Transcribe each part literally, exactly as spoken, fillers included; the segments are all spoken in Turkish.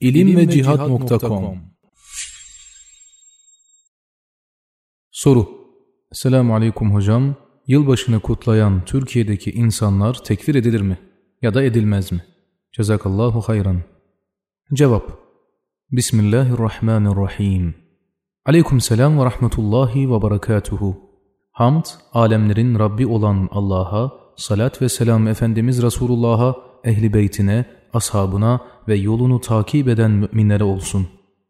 ilim ve cihat nokta com. Soru: Selamun Aleyküm hocam. Yılbaşını kutlayan Türkiye'deki insanlar tekfir edilir mi? Ya da edilmez mi? Cezakallahu hayran. Cevap: Bismillahirrahmanirrahim. Aleyküm selam ve rahmetullahi ve berekatuhu. Hamd, alemlerin Rabbi olan Allah'a, salat ve selam Efendimiz Resulullah'a, ehli beytine, ashabına ve yolunu takip eden müminlere olsun.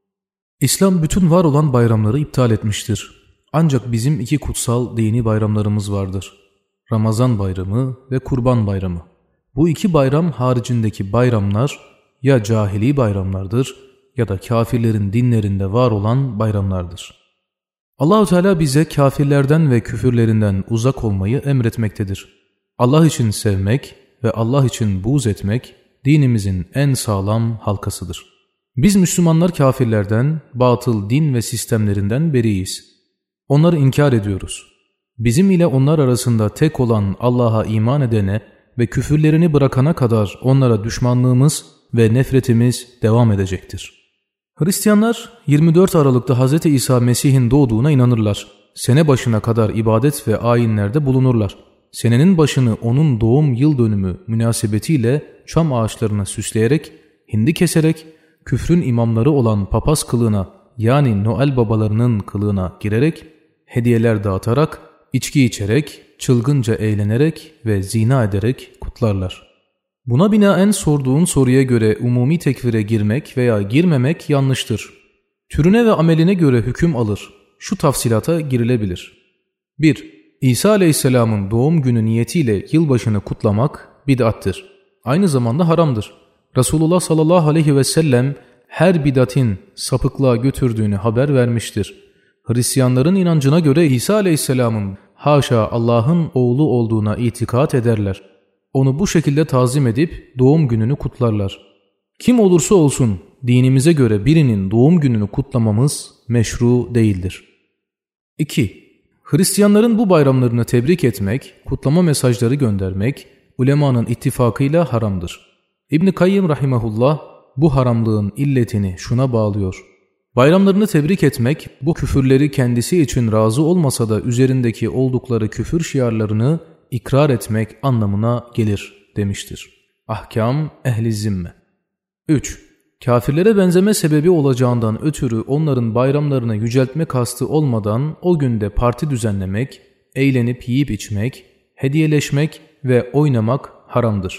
İslam bütün var olan bayramları iptal etmiştir. Ancak bizim iki kutsal dini bayramlarımız vardır. Ramazan bayramı ve Kurban bayramı. Bu iki bayram haricindeki bayramlar ya cahili bayramlardır ya da kafirlerin dinlerinde var olan bayramlardır. Allah-u Teala bize kafirlerden ve küfürlerinden uzak olmayı emretmektedir. Allah için sevmek ve Allah için buğz etmek dinimizin en sağlam halkasıdır. Biz Müslümanlar kafirlerden, batıl din ve sistemlerinden beriyiz. Onları inkar ediyoruz. Bizim ile onlar arasında tek olan Allah'a iman edene ve küfürlerini bırakana kadar onlara düşmanlığımız ve nefretimiz devam edecektir. Hristiyanlar yirmi dört Aralık'ta Hz. İsa Mesih'in doğduğuna inanırlar. Sene başına kadar ibadet ve ayinlerde bulunurlar. Senenin başını onun doğum yıl dönümü münasebetiyle çam ağaçlarına süsleyerek, hindi keserek, küfrün imamları olan papaz kılığına yani Noel babalarının kılığına girerek, hediyeler dağıtarak, içki içerek, çılgınca eğlenerek ve zina ederek kutlarlar. Buna binaen sorduğun soruya göre umumi tekfire girmek veya girmemek yanlıştır. Türüne ve ameline göre hüküm alır. Şu tafsilata girilebilir. bir. İsa Aleyhisselam'ın doğum günü niyetiyle yılbaşını kutlamak bid'attır. Aynı zamanda haramdır. Resulullah sallallahu aleyhi ve sellem her bid'atin sapıklığa götürdüğünü haber vermiştir. Hristiyanların inancına göre İsa Aleyhisselam'ın haşa Allah'ın oğlu olduğuna itikat ederler. Onu bu şekilde tazim edip doğum gününü kutlarlar. Kim olursa olsun dinimize göre birinin doğum gününü kutlamamız meşru değildir. iki. Hristiyanların bu bayramlarını tebrik etmek, kutlama mesajları göndermek, ulemanın ittifakıyla haramdır. İbn-i Kayyim rahimahullah bu haramlığın illetini şuna bağlıyor. Bayramlarını tebrik etmek, bu küfürleri kendisi için razı olmasa da üzerindeki oldukları küfür şiarlarını ikrar etmek anlamına gelir demiştir. Ahkam ehli zimme. üç. Kafirlere benzeme sebebi olacağından ötürü onların bayramlarını yüceltme kastı olmadan o günde parti düzenlemek, eğlenip yiyip içmek, hediyeleşmek ve oynamak haramdır.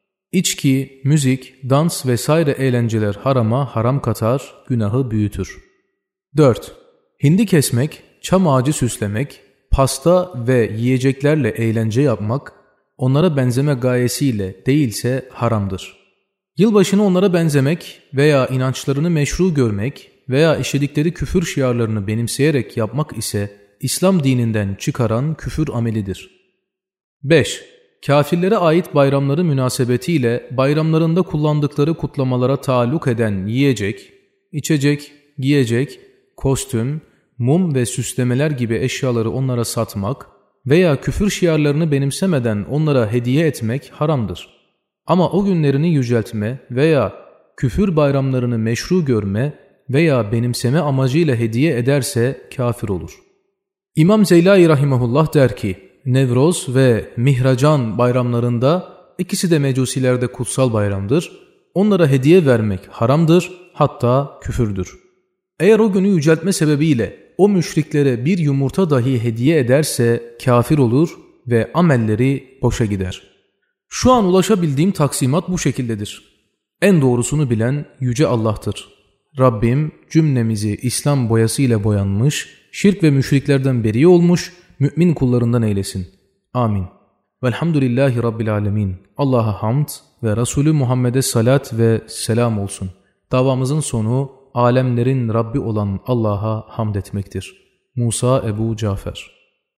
İçki, müzik, dans vesaire eğlenceler harama haram katar, günahı büyütür. dört. Hindi kesmek, çam ağacı süslemek, pasta ve yiyeceklerle eğlence yapmak, onlara benzeme gayesiyle değilse haramdır. Yılbaşını onlara benzemek veya inançlarını meşru görmek veya işledikleri küfür şiarlarını benimseyerek yapmak ise İslam dininden çıkaran küfür amelidir. beş. Kafirlere ait bayramları münasebetiyle bayramlarında kullandıkları kutlamalara taalluk eden yiyecek, içecek, giyecek, kostüm, mum ve süslemeler gibi eşyaları onlara satmak veya küfür şiarlarını benimsemeden onlara hediye etmek haramdır. Ama o günlerini yüceltme veya küfür bayramlarını meşru görme veya benimseme amacıyla hediye ederse kafir olur. İmam Zeylai rahimahullah der ki, Nevroz ve Mihracan bayramlarında ikisi de mecusilerde kutsal bayramdır. Onlara hediye vermek haramdır, hatta küfürdür. Eğer o günü yüceltme sebebiyle o müşriklere bir yumurta dahi hediye ederse kafir olur ve amelleri boşa gider. Şu an ulaşabildiğim taksimat bu şekildedir. En doğrusunu bilen Yüce Allah'tır. Rabbim cümlemizi İslam boyasıyla boyanmış, şirk ve müşriklerden beri olmuş, mümin kullarından eylesin. Amin. Velhamdülillahi Rabbil alemin. Allah'a hamd ve Resulü Muhammed'e salat ve selam olsun. Davamızın sonu alemlerin Rabbi olan Allah'a hamd etmektir. Musa Ebu Cafer.